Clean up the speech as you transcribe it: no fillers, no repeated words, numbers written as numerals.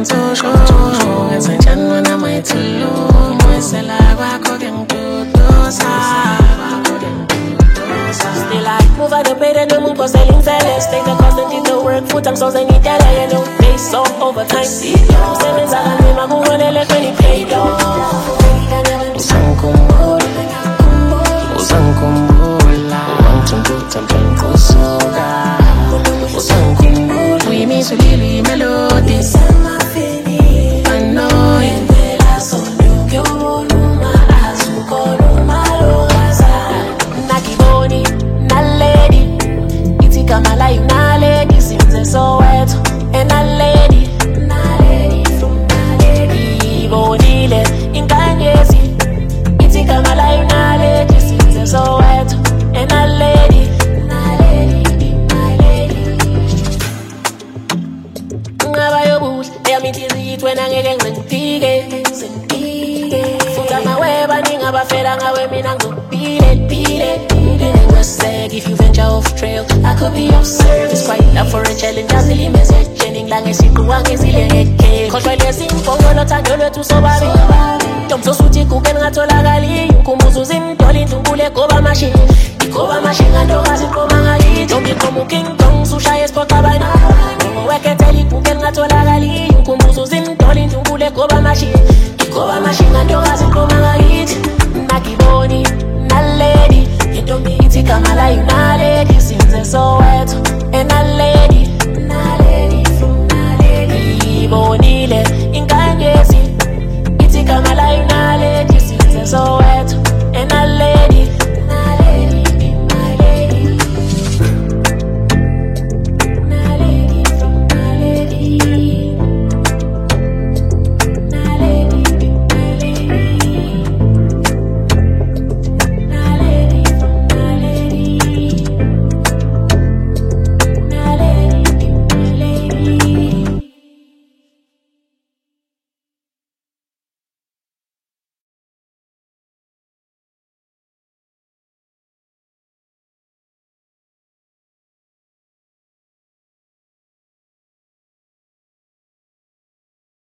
so sure ngenzenjani wena mayithulu moyisela kwakho ke ngitudusa. Still I move at the pay the moon for selling sellers. Take the cost and did the work, full time souls and eat that I know. They so overtime. Sevens I can I move on and when he pay down. Uzangikumbula want umbuta mpenkusuka. Uzangikumbula uyimizwa lili melody annoying. Nakiboni naledi itikama la naledi sinze Soweto enaledi from naledi ibonile inkanyezi itikama la naledi sinze Soweto enaledi ngabayo buhle eyamithizithu wena ngeke ngizipike futhi amaweba ningabafela ngawe mina ngizopile. If you venture off trail, I could be of service. Quite up for a challenge. As the message, Jenning lang is it kuwang is ilenge. Cause while you're sing for one time, you're to so bad. Jump so suti kuken atolagali. Kumuzu zin toli tungule koba machine. Koba machine and doga zin komangali. Jump in komu king kong susha es pokabana. Weke teli kuken atolagali. Kumuzu zin toli tungule koba machine. Koba machine and doga zin komangali. Nakiboni naledi. Itikama la naledi sinze Soweto enaledi from naledi iboni